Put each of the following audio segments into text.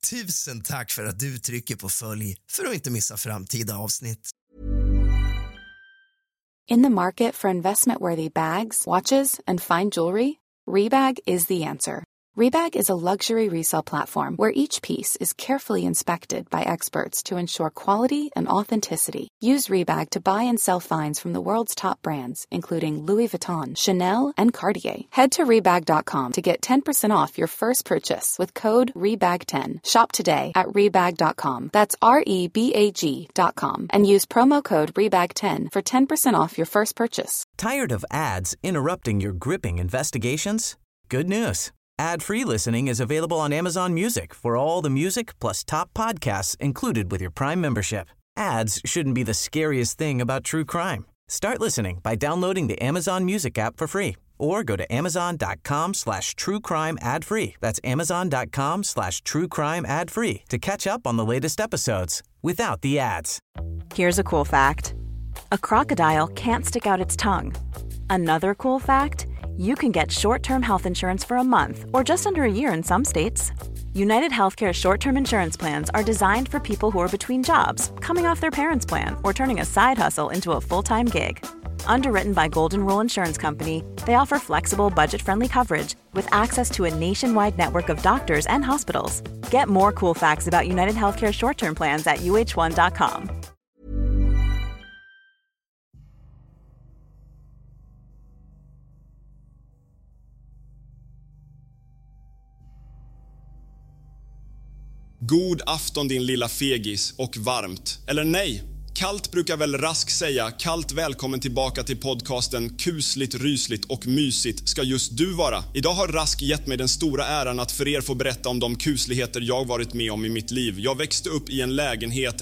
Tusen tack för att du trycker på följ för att inte missa framtida avsnitt. In the market for investment-worthy bags, watches, and fine jewelry, Rebag is the answer. Rebag is a luxury resale platform where each piece is carefully inspected by experts to ensure quality and authenticity. Use Rebag to buy and sell finds from the world's top brands, including Louis Vuitton, Chanel, and Cartier. Head to Rebag.com to get 10% off your first purchase with code REBAG10. Shop today at Rebag.com. That's REBAG.com. And use promo code REBAG10 for 10% off your first purchase. Tired of ads interrupting your gripping investigations? Good news. Ad-free listening is available on Amazon Music for all the music plus top podcasts included with your Prime membership. Ads shouldn't be the scariest thing about true crime. Start listening by downloading the Amazon Music app for free or go to amazon.com/truecrime ad-free. That's amazon.com/truecrime ad-free to catch up on the latest episodes without the ads. Here's a cool fact. A crocodile can't stick out its tongue. Another cool fact, you can get short-term health insurance for a month or just under a year in some states. United Healthcare short-term insurance plans are designed for people who are between jobs, coming off their parents' plan, or turning a side hustle into a full-time gig. Underwritten by Golden Rule Insurance Company, they offer flexible, budget-friendly coverage with access to a nationwide network of doctors and hospitals. Get more cool facts about United Healthcare short-term plans at uh1.com. God afton din lilla fegis och varmt. Eller nej, kallt brukar väl Rask säga. Kallt välkommen tillbaka till podcasten Kusligt, rysligt och mysigt ska just du vara. Idag har Rask gett mig den stora äran att för er få berätta om de kusligheter jag varit med om i mitt liv. Jag växte upp i en lägenhet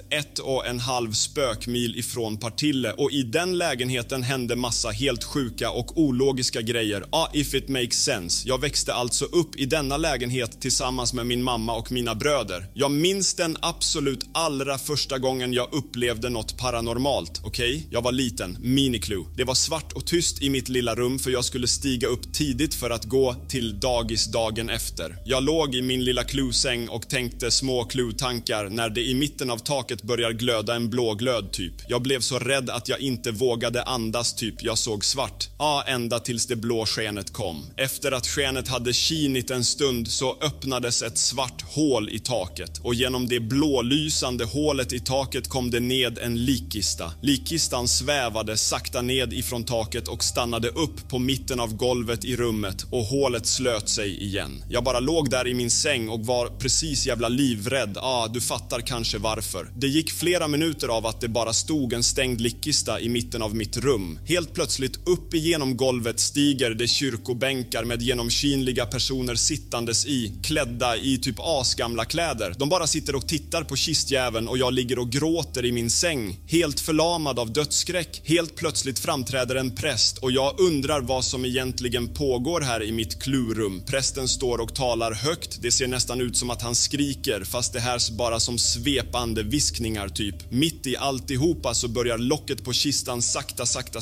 1,5 spökmil ifrån Partille och i den lägenheten hände massa helt sjuka och ologiska grejer. If it makes sense. Jag växte alltså upp i denna lägenhet tillsammans med min mamma och mina bröder. Jag minns den absolut allra första gången jag upplevde något paranormalt, okej? Jag var liten, miniclue. Det var svart och tyst i mitt lilla rum för jag skulle stiga upp tidigt för att gå till dagis dagen efter. Jag låg i min lilla cluesäng och tänkte små clue-tankar när det i mitten av taket börjar glöda en blå glöd typ. Jag blev så rädd att jag inte vågade andas typ. Jag såg svart. Ända tills det blå skenet kom. Efter att skenet hade skinit en stund så öppnades ett svart hål i taket och genom det blålysande hålet i taket kom det ned en likkista. Likkistan svävade sakta ned ifrån taket och stannade upp på mitten av golvet i rummet och hålet slöt sig igen. Jag bara låg där i min säng och var precis jävla livrädd. Du fattar kanske varför. Det gick flera minuter av att det bara stod en stängd likkista i mitten av mitt rum. Helt plötsligt upp igenom golvet stiger det kyrkobänkar med genomskinliga personer sittandes i, klädda i typ asgamla kläder. De bara sitter och tittar på kistjäveln och jag ligger och gråter i min säng. Helt förlamad av dödsskräck. Helt plötsligt framträder en präst och jag undrar vad som egentligen pågår här i mitt klurum. Prästen står och talar högt. Det ser nästan ut som att han skriker fast det här bara som svepande viskningar typ. Mitt i alltihopa så börjar locket på kistan sakta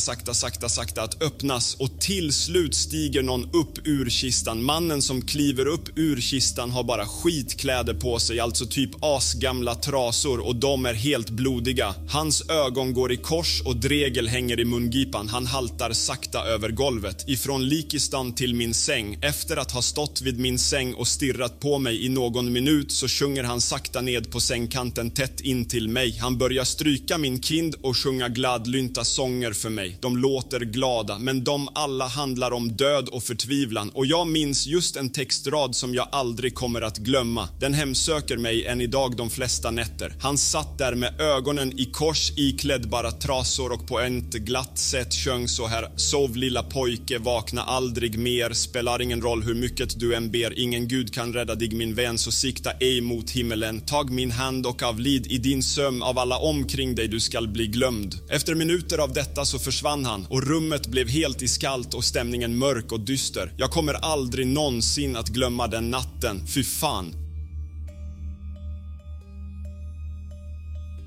att öppnas och till slut stiger någon upp ur kistan. Mannen som kliver upp ur kistan har bara skitkläder på sig, alltså typ asgamla trasor och de är helt blodiga. Hans ögon går i kors och dregel hänger i mungipan. Han haltar sakta över golvet. Ifrån likistan till min säng. Efter att ha stått vid min säng och stirrat på mig i någon minut så sjunger han sakta ned på sängkanten tätt in till mig. Han börjar stryka min kind och sjunga gladlynta sånger för mig. De låter glada men de alla handlar om död och förtvivlan. Och jag minns just en textrad som jag aldrig kommer att glömma. Den hemsöker mig än idag de flesta nätter. Han satt där med ögonen i kors iklädd bara trasor och på ett glatt sätt sjöng så här: sov lilla pojke, vakna aldrig mer, spelar ingen roll hur mycket du än ber, ingen gud kan rädda dig min vän, så sikta ej mot himmelen, tag min hand och avlid i din sömn, av alla omkring dig du skall bli glömd. Efter minuter av detta så försvann han och rummet blev helt iskallt och stämningen mörk och dyster. Jag kommer aldrig någonsin att glömma den natten, fy fan.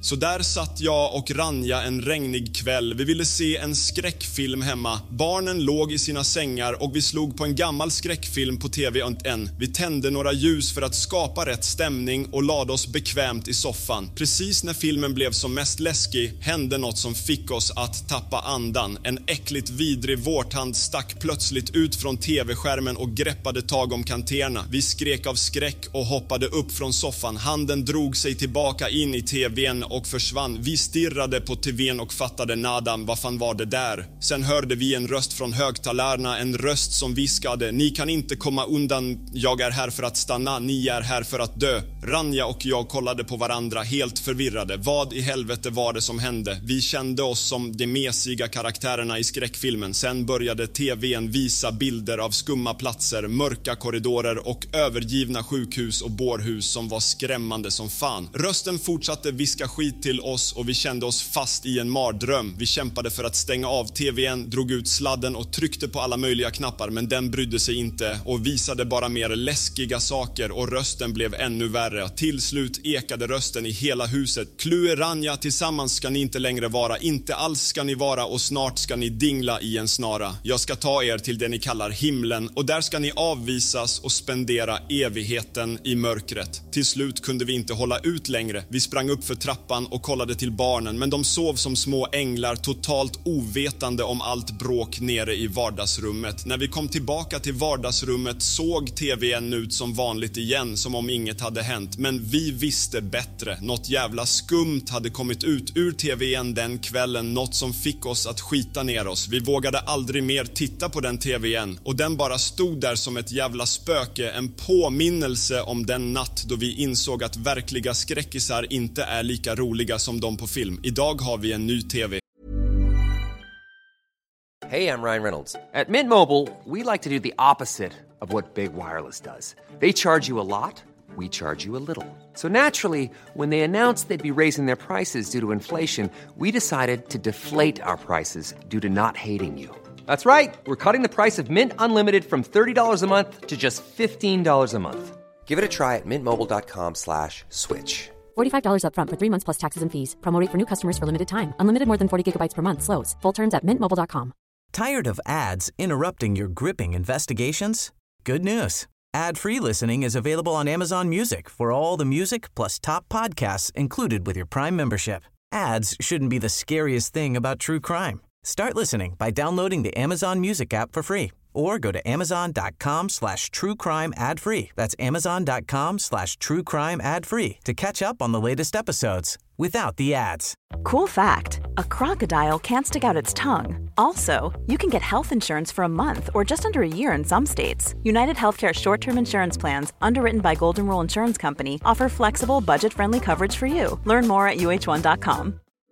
Så där satt jag och Ranja en regnig kväll. Vi ville se en skräckfilm hemma. Barnen låg i sina sängar och vi slog på en gammal skräckfilm på TV1. Vi tände några ljus för att skapa rätt stämning och lade oss bekvämt i soffan. Precis när filmen blev som mest läskig hände något som fick oss att tappa andan. En äckligt vidrig vårthand stack plötsligt ut från TV-skärmen och greppade tag om kanterna. Vi skrek av skräck och hoppade upp från soffan. Handen drog sig tillbaka in i TV:n och försvann. Vi stirrade på TV:n och fattade nadan, vad fan var det där? Sen hörde vi en röst från högtalarna, en röst som viskade: ni kan inte komma undan, jag är här för att stanna, ni är här för att dö. Ranja och jag kollade på varandra helt förvirrade. Vad i helvete var det som hände? Vi kände oss som de mesiga karaktärerna i skräckfilmen. Sen började TV:n visa bilder av skumma platser, mörka korridorer och övergivna sjukhus och bårhus som var skrämmande som fan. Rösten fortsatte viska skit till oss och vi kände oss fast i en mardröm. Vi kämpade för att stänga av TV:n, drog ut sladden och tryckte på alla möjliga knappar, men den brydde sig inte och visade bara mer läskiga saker och rösten blev ännu värre. Till slut ekade rösten i hela huset: Klue Ranja, tillsammans ska ni inte längre vara, inte alls ska ni vara och snart ska ni dingla i en snara. Jag ska ta er till det ni kallar himlen och där ska ni avvisas och spendera evigheten i mörkret. Till slut kunde vi inte hålla ut längre. Vi sprang upp för trappan och kollade till barnen, men de sov som små änglar, totalt ovetande om allt bråk nere i vardagsrummet. När vi kom tillbaka till vardagsrummet såg TV:n ut som vanligt igen, som om inget hade hänt. Men vi visste bättre. Något jävla skumt hade kommit ut ur TV:n den kvällen, något som fick oss att skita ner oss. Vi vågade aldrig mer titta på den TV:n och den bara stod där som ett jävla spöke, en påminnelse om den natt då vi insåg att verkliga skräckisar inte är lika roliga som de på film. Idag har vi en ny TV. Hey, I'm Ryan Reynolds. At Mint Mobile, we like to do the opposite of what Big Wireless does. They charge you a lot, we charge you a little. So naturally, when they announced they'd be raising their prices due to inflation, we decided to deflate our prices due to not hating you. That's right. We're cutting the price of Mint Unlimited from $30 a month to just $15 a month. Give it a try at mintmobile.com/switch. $45 up front for 3 months plus taxes and fees. Promo rate for new customers for limited time. Unlimited more than 40 gigabytes per month slows. Full terms at mintmobile.com. Tired of ads interrupting your gripping investigations? Good news. Ad-free listening is available on Amazon Music for all the music plus top podcasts included with your Prime membership. Ads shouldn't be the scariest thing about true crime. Start listening by downloading the Amazon Music app for free or go to amazon.com/truecrime ad-free. That's amazon.com/truecrime ad-free to catch up on the latest episodes without the ads. Cool fact, a crocodile can't stick out its tongue. Also, you can get health insurance for a month or just under a year in some states. United Healthcare short-term insurance plans, underwritten by Golden Rule Insurance Company, offer flexible, budget-friendly coverage for you. Learn more at uh1.com.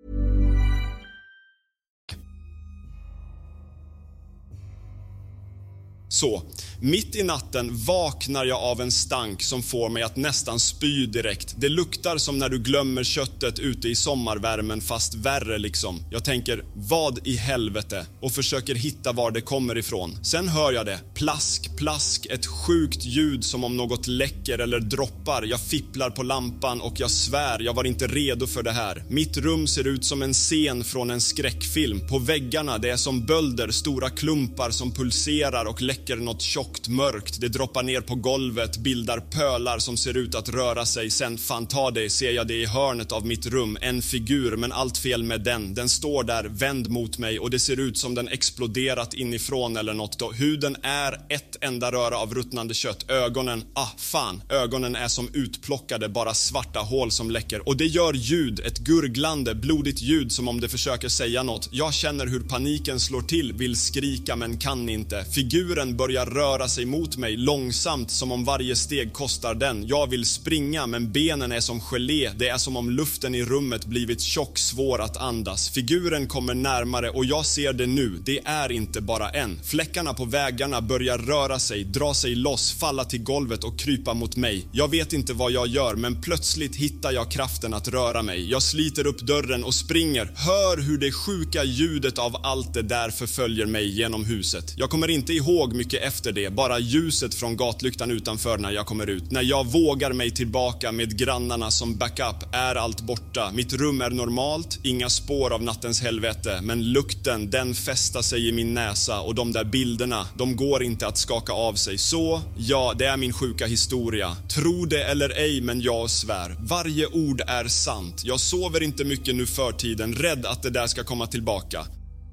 Så, mitt i natten vaknar jag av en stank som får mig att nästan spy direkt. Det luktar som när du glömmer köttet ute i sommarvärmen, fast värre liksom. Jag tänker, vad i helvete? Och försöker hitta var det kommer ifrån. Sen hör jag det. Plask, plask. Ett sjukt ljud som om något läcker eller droppar. Jag fipplar på lampan och jag svär, jag var inte redo för det här. Mitt rum ser ut som en scen från en skräckfilm. På väggarna, det är som bölder, stora klumpar som pulserar och läcker något tjockt mörkt. Det droppar ner på golvet, bildar pölar som ser ut att röra sig. Sen, fan ta det, ser jag det i hörnet av mitt rum. En figur, men allt fel med den. Den står där, vänd mot mig och det ser ut som den exploderat inifrån eller något då. Huden är ett enda röra av ruttnande kött. Ögonen, ögonen är som utplockade, bara svarta hål som läcker. Och det gör ljud, ett gurglande, blodigt ljud som om det försöker säga något. Jag känner hur paniken slår till, vill skrika men kan inte. Figuren börjar röra sig mot mig långsamt som om varje steg kostar den. Jag vill springa men benen är som gelé. Det är som om luften i rummet blivit tjock, svår att andas. Figuren kommer närmare och jag ser det nu. Det är inte bara en. Fläckarna på väggarna börjar röra sig, dra sig loss, falla till golvet och krypa mot mig. Jag vet inte vad jag gör, men plötsligt hittar jag kraften att röra mig. Jag sliter upp dörren och springer. Hör hur det sjuka ljudet av allt det där förföljer mig genom huset. Jag kommer inte ihåg mycket mycket efter det, bara ljuset från gatlyktan utanför när jag kommer ut. När jag vågar mig tillbaka med grannarna som backup är allt borta. Mitt rum är normalt, inga spår av nattens helvete, men lukten, den fästar sig i min näsa och de där bilderna, de går inte att skaka av sig. Så, ja, det är min sjuka historia. Tro det eller ej, men jag svär. Varje ord är sant. Jag sover inte mycket nu för tiden, rädd att det där ska komma tillbaka.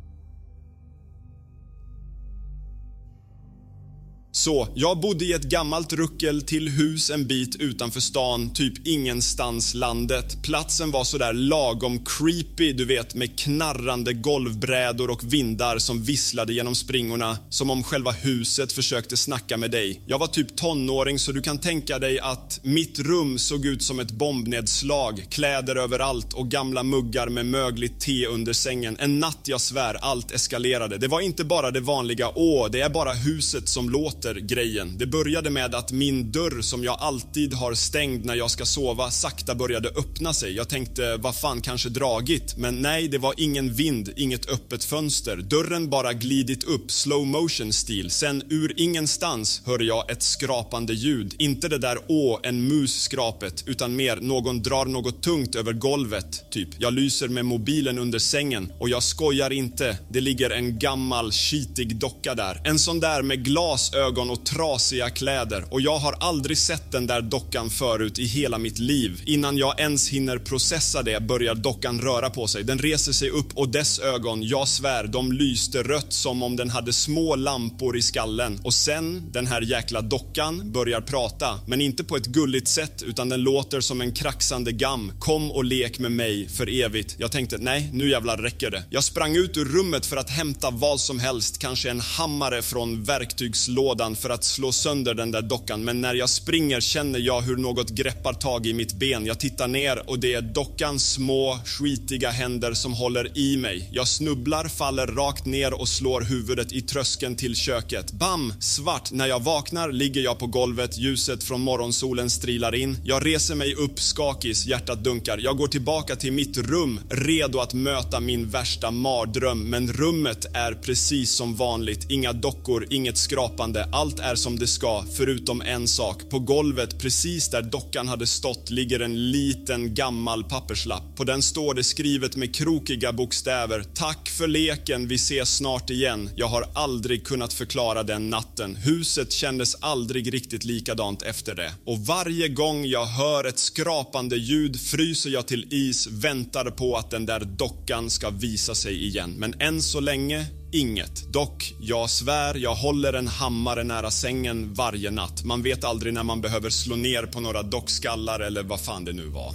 Så, jag bodde i ett gammalt ruckel till hus en bit utanför stan, typ ingenstans landet. Platsen var så där lagom creepy, du vet, med knarrande golvbrädor och vindar som visslade genom springorna, som om själva huset försökte snacka med dig. Jag var typ tonåring, så du kan tänka dig att mitt rum såg ut som ett bombnedslag, kläder överallt och gamla muggar med mögligt te under sängen. En natt, jag svär, allt eskalerade. Det var inte bara det vanliga, det är bara huset som låter grejen. Det började med att min dörr, som jag alltid har stängd när jag ska sova, sakta började öppna sig. Jag tänkte, vad fan, kanske dragit. Men nej, det var ingen vind, inget öppet fönster. Dörren bara glidit upp, slow motion stil. Sen ur ingenstans hör jag ett skrapande ljud. Inte det där en mus-skrapet, utan mer någon drar något tungt över golvet, typ. Jag lyser med mobilen under sängen och jag skojar inte. Det ligger en gammal, skitig docka där. En sån där med glasögon och trasiga kläder, och jag har aldrig sett den där dockan förut i hela mitt liv. Innan jag ens hinner processa det börjar dockan röra på sig. Den reser sig upp och dess ögon, jag svär, de lyste rött som om den hade små lampor i skallen. Och sen, den här jäkla dockan börjar prata, men inte på ett gulligt sätt, utan den låter som en kraxande gam. Kom och lek med mig för evigt. Jag tänkte, nej, nu jävlar räcker det. Jag sprang ut ur rummet för att hämta vad som helst, kanske en hammare från verktygslådan för att slå sönder den där dockan, men när jag springer känner jag hur något greppar tag i mitt ben. Jag tittar ner och det är dockans små, skitiga händer som håller i mig. Jag snubblar, faller rakt ner och slår huvudet i tröskeln till köket. Bam! Svart. När jag vaknar ligger jag på golvet, ljuset från morgonsolen strilar in. Jag reser mig upp, skakis, hjärtat dunkar. Jag går tillbaka till mitt rum, redo att möta min värsta mardröm, men rummet är precis som vanligt. Inga dockor, inget skrapande. Allt är som det ska, förutom en sak. På golvet, precis där dockan hade stått, ligger en liten gammal papperslapp. På den står det skrivet med krokiga bokstäver: tack för leken, vi ses snart igen. Jag har aldrig kunnat förklara den natten. Huset kändes aldrig riktigt likadant efter det. Och varje gång jag hör ett skrapande ljud fryser jag till is, väntar på att den där dockan ska visa sig igen. Men än så länge inget. Dock, jag svär, jag håller en hammare nära sängen varje natt. Man vet aldrig när man behöver slå ner på några dockskallar eller vad fan det nu var.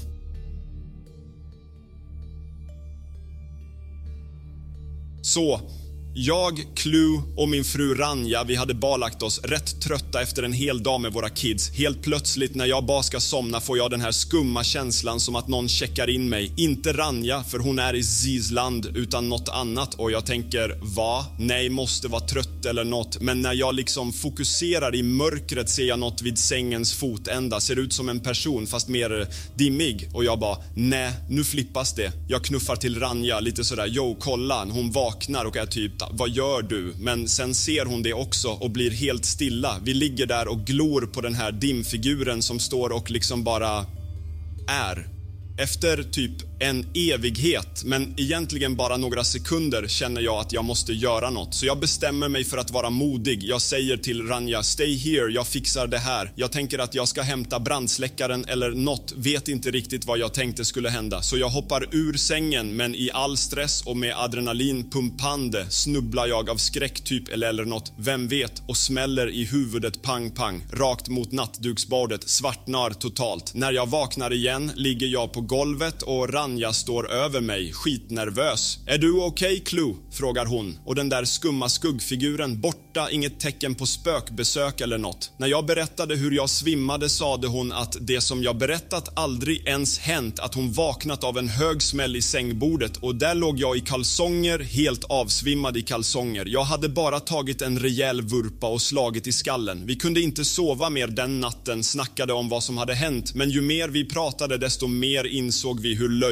Så, jag, Clue och min fru Ranja, vi hade balagt oss, rätt trötta efter en hel dag med våra kids. Helt plötsligt när jag bara ska somna får jag den här skumma känslan som att någon checkar in mig. Inte Ranja, för hon är i Zisland, utan något annat. Och jag tänker, nej, måste vara trött eller något. Men när jag liksom fokuserar i mörkret ser jag något vid sängens fotända. Ser ut som en person, fast mer dimmig. Och jag bara, nej, nu flippas det. Jag knuffar till Ranja lite sådär, kolla. Hon vaknar och är typ, vad gör du? Men sen ser hon det också och blir helt stilla. Vi ligger där och glor på den här dimfiguren som står och liksom bara är. Efter typ en evighet, men egentligen bara några sekunder, känner jag att jag måste göra något. Så jag bestämmer mig för att vara modig. Jag säger till Ranja, stay here, jag fixar det här. Jag tänker att jag ska hämta brandsläckaren eller något. Vet inte riktigt vad jag tänkte skulle hända. Så jag hoppar ur sängen, men i all stress och med adrenalin pumpande snubblar jag av skräck typ eller något. Vem vet? Och smäller i huvudet pang pang. Rakt mot nattduksbordet, svartnar totalt. När jag vaknar igen ligger jag på golvet och Ranja står över mig, skitnervös. Är du okej, Clue? Frågar hon. Och den där skumma skuggfiguren borta, inget tecken på spökbesök eller något. När jag berättade hur jag svimmade sade hon att det som jag berättat aldrig ens hänt, att hon vaknat av en hög smäll i sängbordet, och där låg jag i kalsonger, helt avsvimmad i kalsonger. Jag hade bara tagit en rejäl vurpa och slagit i skallen. Vi kunde inte sova mer den natten, snackade om vad som hade hänt, men ju mer vi pratade desto mer insåg vi hur löjligt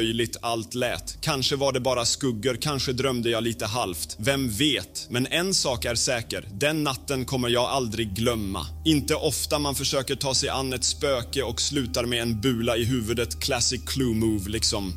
löjligt allt lät. Kanske var det bara skuggor, kanske drömde jag lite halvt. Vem vet? Men en sak är säker. Den natten kommer jag aldrig glömma. Inte ofta man försöker ta sig an ett spöke och slutar med en bula i huvudet. Classic clue move liksom.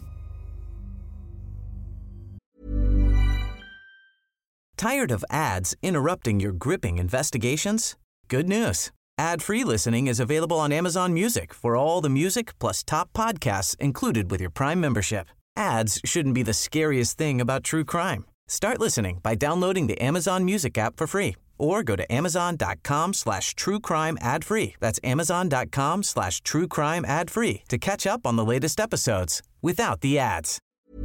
Tired of ads interrupting your gripping investigations? Good news. Ad-free listening is available on Amazon Music for all the music plus top podcasts included with your Prime membership. Ads shouldn't be the scariest thing about true crime. Start listening by downloading the Amazon Music app for free or go to amazon.com/truecrime ad-free. That's amazon.com/truecrime ad-free to catch up on the latest episodes without the ads.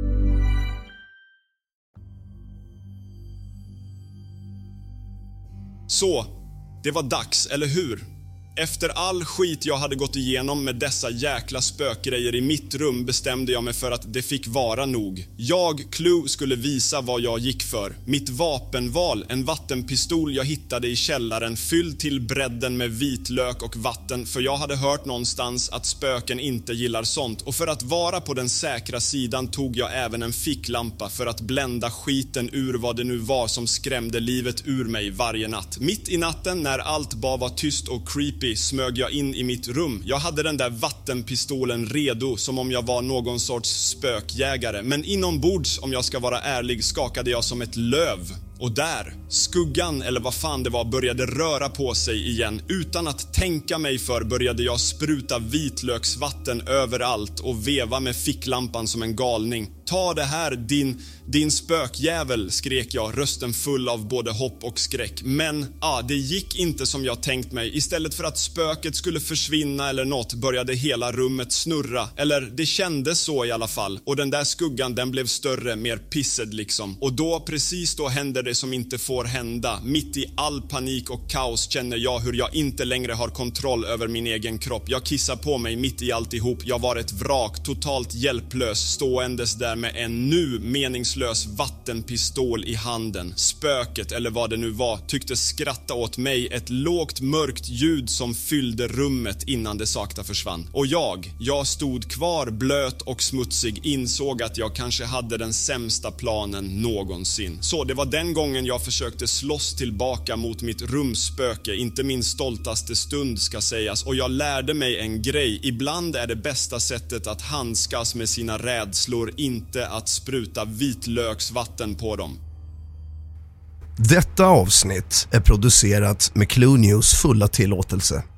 Så, det var dags, eller hur? Efter all skit jag hade gått igenom med dessa jäkla spökgrejer i mitt rum bestämde jag mig för att det fick vara nog. Jag, Clue, skulle visa vad jag gick för. Mitt vapenval, en vattenpistol jag hittade i källaren fylld till bredden med vitlök och vatten, för jag hade hört någonstans att spöken inte gillar sånt. Och för att vara på den säkra sidan tog jag även en ficklampa för att blända skiten ur vad det nu var som skrämde livet ur mig varje natt. Mitt i natten när allt bara var tyst och creepy smög jag in i mitt rum. Jag hade den där vattenpistolen redo som om jag var någon sorts spökjägare. Men inombords, om jag ska vara ärlig, skakade jag som ett löv. Och där, skuggan eller vad fan det var började röra på sig igen. Utan att tänka mig för började jag spruta vitlöksvatten överallt och veva med ficklampan som en galning. Ta det här, din spökjävel, skrek jag, rösten full av både hopp och skräck. Men, det gick inte som jag tänkt mig. Istället för att spöket skulle försvinna eller något började hela rummet snurra. Eller det kändes så i alla fall. Och den där skuggan, den blev större, mer pissed liksom. Och då, precis då hände det som inte får hända. Mitt i all panik och kaos känner jag hur jag inte längre har kontroll över min egen kropp. Jag kissar på mig mitt i alltihop. Jag var ett vrak, totalt hjälplös, ståendes där med en nu meningslös vattenpistol i handen. Spöket, eller vad det nu var, tyckte skratta åt mig, ett lågt mörkt ljud som fyllde rummet innan det sakta försvann. Och jag stod kvar blöt och smutsig, insåg att jag kanske hade den sämsta planen någonsin. Så det var den gången jag försökte slåss tillbaka mot mitt rumspöke, inte min stoltaste stund ska sägas, och jag lärde mig en grej. Ibland är det bästa sättet att handskas med sina rädslor inte att spruta vitlöksvatten på dem. Detta avsnitt är producerat med Clue News fulla tillåtelse.